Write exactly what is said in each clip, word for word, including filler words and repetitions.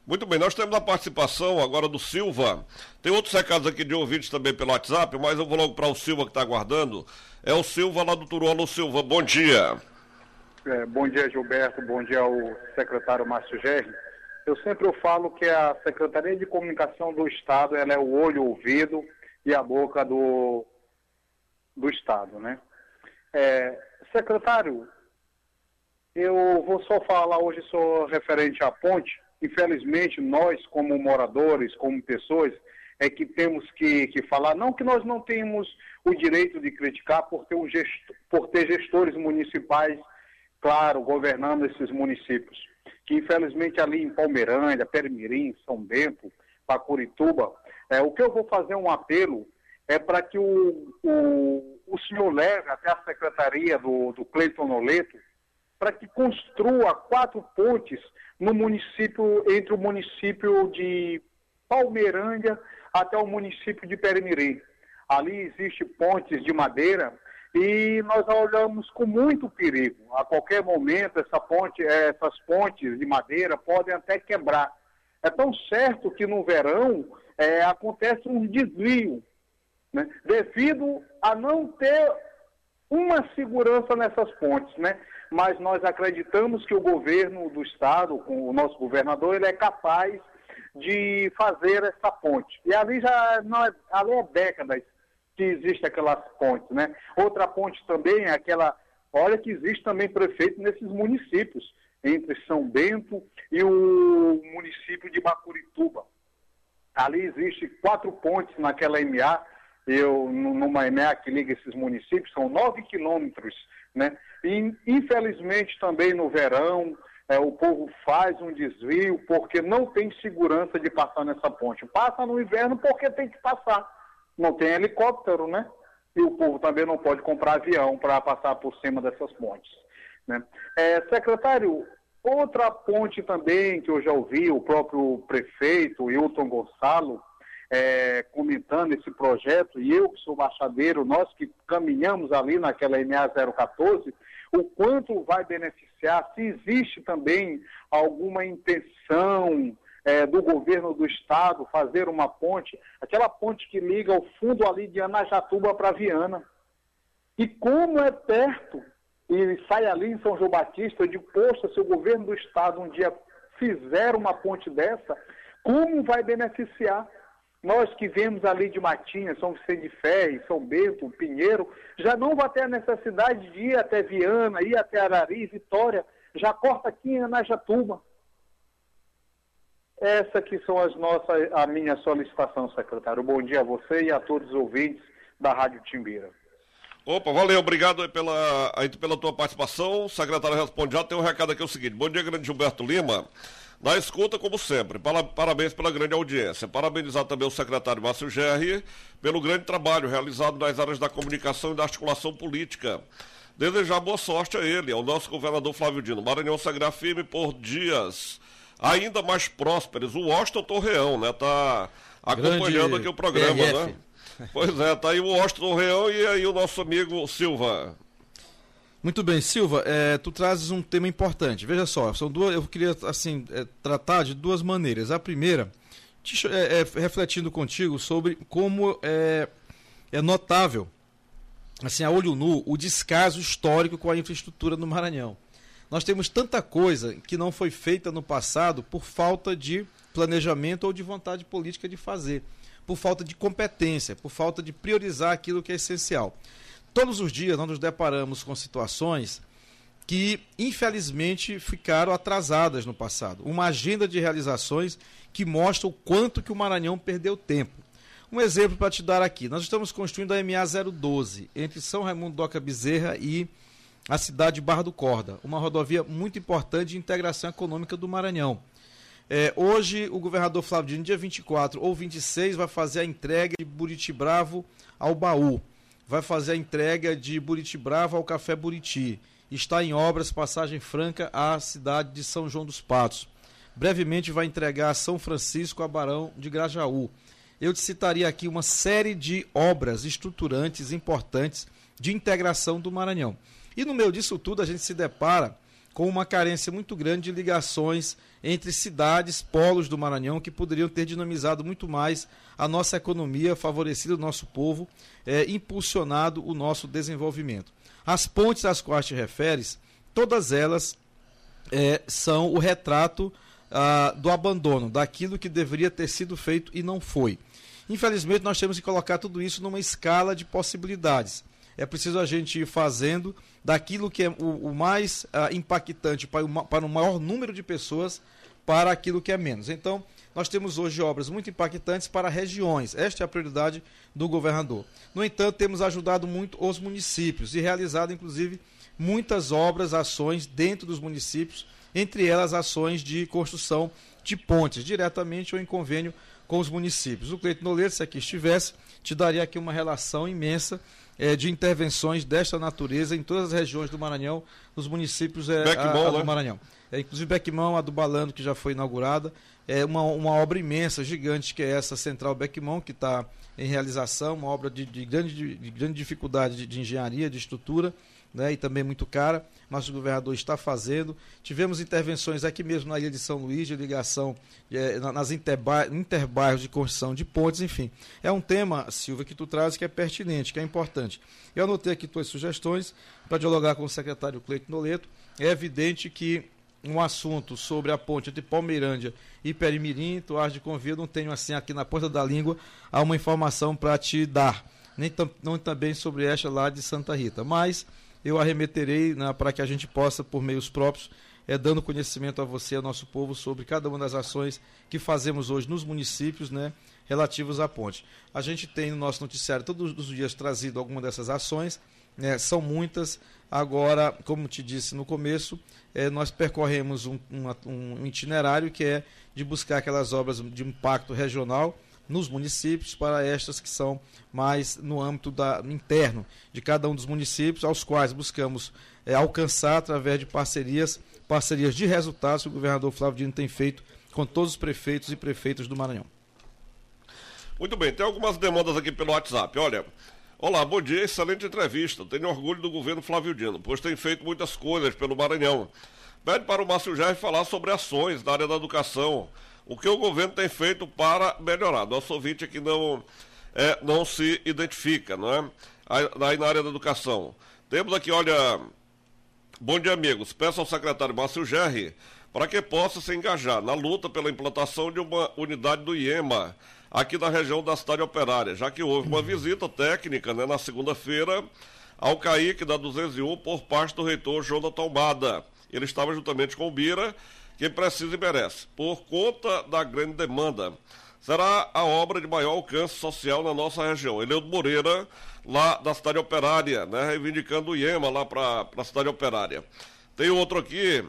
Muito bem, nós temos a participação agora do Silva. Tem outros recados aqui de ouvintes também pelo WhatsApp, mas eu vou logo para o Silva que está aguardando. É o Silva lá do Turuano. Silva, bom dia. É, bom dia, Gilberto. Bom dia ao secretário Márcio Gerri. Eu sempre eu falo que a Secretaria de Comunicação do Estado, ela é o olho, o ouvido e a boca do, do Estado, né? É, secretário, eu vou só falar hoje só referente à ponte. Infelizmente, nós como moradores, como pessoas, é que temos que, que falar, não que nós não temos o direito de criticar por ter, um gesto, por ter gestores municipais, claro, governando esses municípios, que infelizmente ali em Palmeirândia, Permirim, São Bento, Pacurituba, é, o que eu vou fazer um apelo é para que o, o, o senhor leve até a secretaria do, do Cleiton Noleto, para que construa quatro pontes no município, entre o município de Palmeirândia até o município de Permirim. Ali existe pontes de madeira e nós olhamos com muito perigo. A qualquer momento essa ponte, essas pontes de madeira podem até quebrar. É tão certo que no verão é, acontece um desvio, né, devido a não ter uma segurança nessas pontes, né? Mas nós acreditamos que o governo do estado, com o nosso governador, ele é capaz de fazer essa ponte. E ali já não é, ali é décadas que existe aquelas pontes, né? Outra ponte também é aquela, olha que existe também prefeito nesses municípios, entre São Bento e o município de Bacurituba. Ali existe quatro pontes naquela M A, eu, numa M A que liga esses municípios, são nove quilômetros, né? E, infelizmente, também no verão, é, o povo faz um desvio porque não tem segurança de passar nessa ponte. Passa no inverno porque tem que passar. Não tem helicóptero, né? E o povo também não pode comprar avião para passar por cima dessas pontes, né? É, secretário, outra ponte também que eu já ouvi, o próprio prefeito, Hilton Gonçalo, É, comentando esse projeto, e eu que sou baixadeiro, nós que caminhamos ali naquela M A zero quatorze, o quanto vai beneficiar, se existe também alguma intenção é, do governo do estado fazer uma ponte, aquela ponte que liga o fundo ali de Anajatuba para Viana. E como é perto, e sai ali em São João Batista, eu digo, poxa, se o governo do estado um dia fizer uma ponte dessa, como vai beneficiar? Nós que vemos ali de Matinha, São Vicente de Ferre, São Bento, Pinheiro, já não vai ter a necessidade de ir até Viana, ir até Arari, Vitória, já corta aqui em Anajatuba. Essa que são as nossas, a minha solicitação, secretário. Bom dia a você e a todos os ouvintes da Rádio Timbira. Opa, valeu, obrigado pela, aí, pela tua participação. O secretário responde já, tem um recado aqui, é o seguinte: bom dia, grande Gilberto Lima. Na escuta, como sempre, parabéns pela grande audiência. Parabenizar também o secretário Márcio Gerri pelo grande trabalho realizado nas áreas da comunicação e da articulação política. Desejar boa sorte a ele, ao nosso governador Flávio Dino. Maranhão seguirá firme por dias ainda mais prósperos. O Washington Torreão, né? Tá acompanhando grande aqui o programa, P R F, né? Pois é, tá aí o Washington Torreão e aí o nosso amigo Silva. Muito bem, Silva, é, tu trazes um tema importante. Veja só, são duas, eu queria assim é, tratar de duas maneiras. A primeira, te, é, é, refletindo contigo sobre como é, é notável, assim, a olho nu, o descaso histórico com a infraestrutura no Maranhão. Nós temos tanta coisa que não foi feita no passado por falta de planejamento ou de vontade política de fazer, por falta de competência, por falta de priorizar aquilo que é essencial. Todos os dias nós nos deparamos com situações que, infelizmente, ficaram atrasadas no passado. Uma agenda de realizações que mostra o quanto que o Maranhão perdeu tempo. Um exemplo para te dar aqui. Nós estamos construindo a M A zero doze, entre São Raimundo Doca Bezerra e a cidade de Barra do Corda. Uma rodovia muito importante de integração econômica do Maranhão. É, hoje, o governador Flávio Dino, dia vinte e quatro ou vinte e seis, vai fazer a entrega de Buriti Bravo ao Baú. Vai fazer a entrega de Buriti Bravo ao Café Buriti. Está em obras passagem franca à cidade de São João dos Patos. Brevemente vai entregar a São Francisco a Barão de Grajaú. Eu te citaria aqui uma série de obras estruturantes importantes de integração do Maranhão. E no meio disso tudo a gente se depara com uma carência muito grande de ligações entre cidades, polos do Maranhão, que poderiam ter dinamizado muito mais a nossa economia, favorecido o nosso povo, é, impulsionado o nosso desenvolvimento. As pontes às quais te referes, todas elas é, são o retrato ah, do abandono, daquilo que deveria ter sido feito e não foi. Infelizmente, nós temos que colocar tudo isso numa escala de possibilidades. É preciso a gente ir fazendo daquilo que é o, o mais uh, impactante para o, para o maior número de pessoas para aquilo que é menos. Então, nós temos hoje obras muito impactantes para regiões. Esta é a prioridade do governador. No entanto, temos ajudado muito os municípios e realizado, inclusive, muitas obras, ações dentro dos municípios, entre elas ações de construção de pontes, diretamente ou em convênio com os municípios. O Cleiton Noleto, se aqui estivesse, te daria aqui uma relação imensa É, de intervenções desta natureza em todas as regiões do Maranhão, nos municípios é, Bequimão, a, a do né? Maranhão. É, inclusive Bequimão, a do Balando, que já foi inaugurada, é uma, uma obra imensa, gigante, que é essa Central Bequimão, que está em realização, uma obra de, de, grande, de, de grande dificuldade de, de engenharia, de estrutura, né, e também muito cara, mas o governador está fazendo. Tivemos intervenções aqui mesmo na Ilha de São Luís, de ligação é, nas interbairros, interbairros de construção de pontes, enfim. É um tema, Silva, que tu traz que é pertinente, que é importante. Eu anotei aqui tuas sugestões para dialogar com o secretário Cleiton Noleto. É evidente que um assunto sobre a ponte entre Palmeirândia e Perimirim, tu has de convir, não tenho assim aqui na ponta da língua há uma informação para te dar, nem tam, não também sobre esta lá de Santa Rita, mas eu arremeterei, né, para que a gente possa, por meios próprios, é, dando conhecimento a você, ao nosso povo, sobre cada uma das ações que fazemos hoje nos municípios, né, relativos à ponte. A gente tem no nosso noticiário todos os dias trazido alguma dessas ações, né, são muitas. Agora, como te disse no começo, é, nós percorremos um, um, um itinerário que é de buscar aquelas obras de impacto regional nos municípios, para estas que são mais no âmbito da, interno de cada um dos municípios, aos quais buscamos é, alcançar através de parcerias, parcerias de resultados que o governador Flávio Dino tem feito com todos os prefeitos e prefeitas do Maranhão. Muito bem, tem algumas demandas aqui pelo WhatsApp. Olha, olá, bom dia, excelente entrevista. Tenho orgulho do governo Flávio Dino, pois tem feito muitas coisas pelo Maranhão. Pede para o Márcio Gerri falar sobre ações na área da educação, o que o governo tem feito para melhorar. Nosso ouvinte aqui não, é, não se identifica, não é? Aí na área da educação. Temos aqui, olha, bom dia, amigos. Peço ao secretário Márcio Gerri para que possa se engajar na luta pela implantação de uma unidade do IEMA aqui na região da cidade operária, já que houve uma visita técnica, né, na segunda-feira ao C A I C da duzentos e um por parte do reitor João Taumada. Ele estava juntamente com o Bira, que precisa e merece, por conta da grande demanda. Será a obra de maior alcance social na nossa região. Eleudo Moreira, lá da cidade operária, né, reivindicando o IEMA lá para a cidade operária. Tem outro aqui,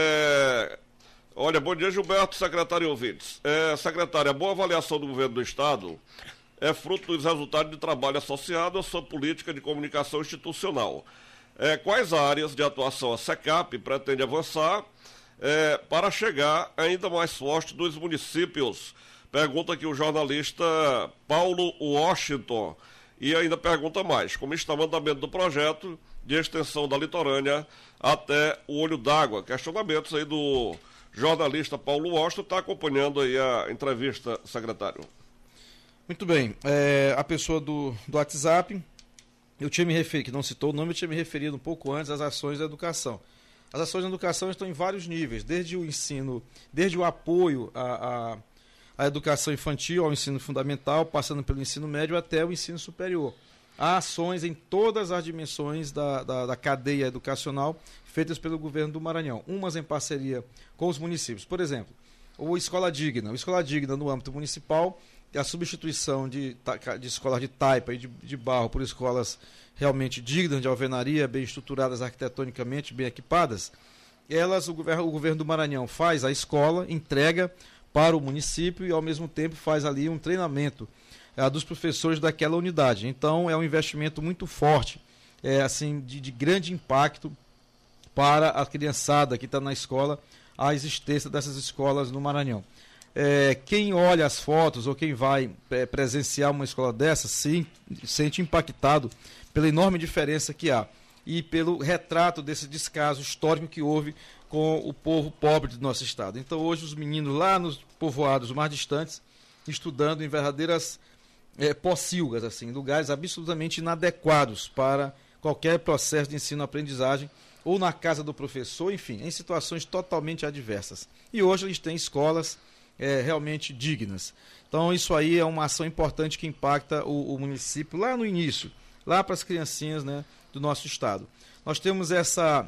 é... olha, bom dia, Gilberto, secretário e ouvintes. É, secretário, a boa avaliação do governo do Estado é fruto dos resultados de trabalho associado à sua política de comunicação institucional. É, quais áreas de atuação a SECAP pretende avançar É, para chegar ainda mais forte dos municípios? Pergunta aqui o jornalista Paulo Washington. E ainda pergunta mais, como está o andamento do projeto de extensão da litorânea até o Olho d'Água? Questionamentos aí do jornalista Paulo Washington, está acompanhando aí a entrevista, secretário. Muito bem, é, a pessoa do, do WhatsApp, eu tinha me referido, que não citou o nome, eu tinha me referido um pouco antes às ações da educação. As ações da educação estão em vários níveis, desde o ensino, desde o apoio à, à, à educação infantil, ao ensino fundamental, passando pelo ensino médio até o ensino superior. Há ações em todas as dimensões da, da, da cadeia educacional feitas pelo governo do Maranhão, umas em parceria com os municípios. Por exemplo, o Escola Digna. O Escola Digna no âmbito municipal, a substituição de, de escolas de taipa e de, de barro por escolas realmente dignas de alvenaria, bem estruturadas arquitetonicamente, bem equipadas, elas, o governo, o governo do Maranhão faz a escola, entrega para o município e ao mesmo tempo faz ali um treinamento é, dos professores daquela unidade. Então é um investimento muito forte, é, assim, de, de grande impacto para a criançada que está na escola, a existência dessas escolas no Maranhão. É, quem olha as fotos ou quem vai é, presenciar uma escola dessa se sente impactado pela enorme diferença que há. e pelo retrato desse descaso histórico que houve com o povo pobre do nosso estado. Então hoje os meninos lá nos povoados mais distantes, estudando em verdadeiras é, pocilgas, assim, lugares absolutamente inadequados para qualquer processo de ensino-aprendizagem, ou na casa do professor, enfim, em situações totalmente adversas. E hoje eles têm escolas é, realmente dignas. Então isso aí é uma ação importante que impacta o, o município lá no início, lá para as criancinhas, né, do nosso estado. Nós temos essa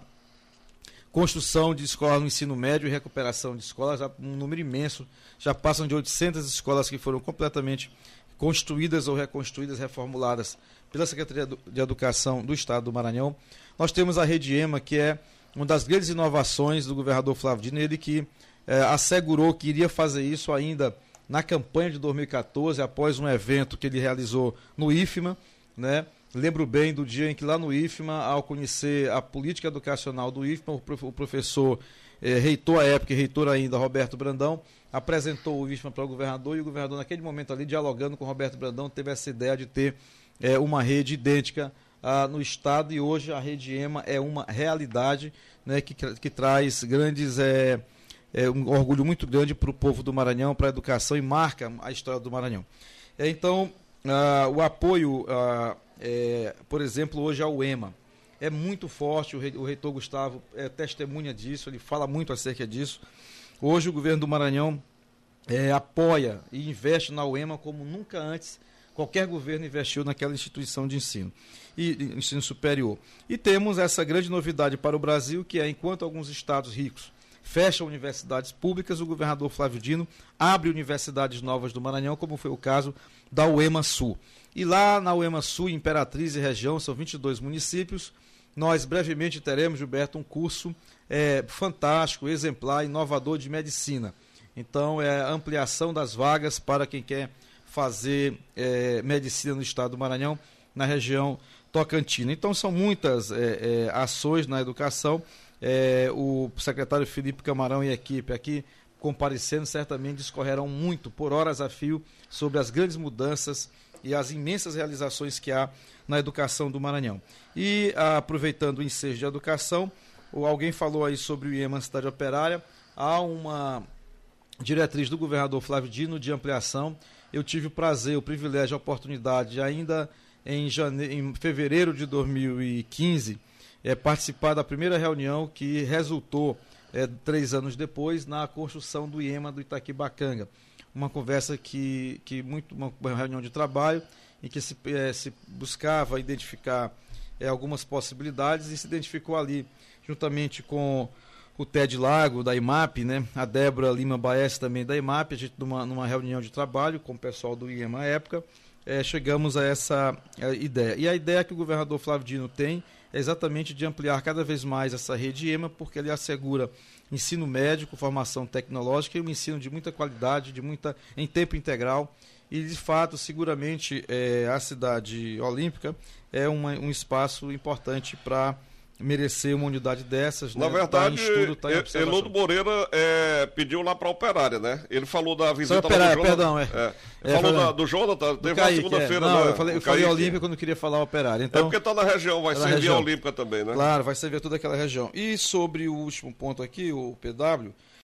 construção de escolas no ensino médio e recuperação de escolas, já um número imenso, já passam de oitocentas escolas que foram completamente construídas ou reconstruídas, reformuladas pela Secretaria de Educação do Estado do Maranhão. Nós temos a Rede EMA, que é uma das grandes inovações do governador Flávio Dino, ele que eh, assegurou que iria fazer isso ainda na campanha de dois mil e quatorze, após um evento que ele realizou no I F M A, né? Lembro bem do dia em que lá no I F M A, ao conhecer a política educacional do I F M A, o professor eh, reitor à época e reitor ainda, Roberto Brandão, apresentou o I F M A para o governador, e o governador naquele momento ali, dialogando com o Roberto Brandão, teve essa ideia de ter eh, uma rede idêntica ah, no estado, e hoje a Rede EMA é uma realidade, né, que, que traz grandes, eh, eh, um orgulho muito grande para o povo do Maranhão, para a educação, e marca a história do Maranhão. Eh, então, ah, o apoio... Ah, É, por exemplo, hoje ao EMA é muito forte, o, rei, o reitor Gustavo é testemunha disso, ele fala muito acerca disso. Hoje o governo do Maranhão é, apoia e investe na U E M A como nunca antes qualquer governo investiu naquela instituição de ensino e ensino superior. E temos essa grande novidade para o Brasil, que é, enquanto alguns estados ricos fecham universidades públicas, o governador Flávio Dino abre universidades novas do Maranhão, como foi o caso da U E M A Sul. E lá na U E M A Sul, Imperatriz e região, são vinte e dois municípios, nós brevemente teremos, Gilberto, um curso é, fantástico, exemplar, inovador de medicina. Então, é a ampliação das vagas para quem quer fazer é, medicina no estado do Maranhão, na região Tocantina. Então, são muitas é, é, ações na educação. É, o secretário Felipe Camarão e a equipe aqui comparecendo certamente discorrerão muito, por horas a fio, sobre as grandes mudanças e as imensas realizações que há na educação do Maranhão. E, aproveitando o ensejo de educação, alguém falou aí sobre o I E M A Cidade Operária, há uma diretriz do governador Flávio Dino de ampliação. Eu tive o prazer, o privilégio, a oportunidade, ainda em, jane... em fevereiro de dois mil e quinze, é, participar da primeira reunião que resultou, é, três anos depois, na construção do I E M A do Itaquibacanga. Uma conversa que, que muito, uma reunião de trabalho, em que se, é, se buscava identificar é, algumas possibilidades, e se identificou ali, juntamente com o Ted Lago, da I M A P, né, a Débora Lima Baez, também da I M A P, a gente numa, numa reunião de trabalho com o pessoal do I E M A à época, é, chegamos a essa a ideia. E a ideia que o governador Flávio Dino tem é exatamente de ampliar cada vez mais essa rede I E M A, porque ele assegura ensino médico, formação tecnológica e um ensino de muita qualidade, de muita, em tempo integral. E, de fato, seguramente é, a cidade olímpica é uma, um espaço importante para merecer uma unidade dessas. Na né? verdade, tá estudo, tá Elodo Moreira é, pediu lá para a Operária, né? Ele falou da visita Só operária, lá do perdão, é. é. Ele é, falou da, do Jonathan, teve na segunda-feira. É. Não, né? eu falei, eu falei Olímpica quando queria falar Operária. Então, é porque está na região, vai servir a Olímpica também, né? Claro, vai servir toda aquela região. E sobre o último ponto aqui, o P W,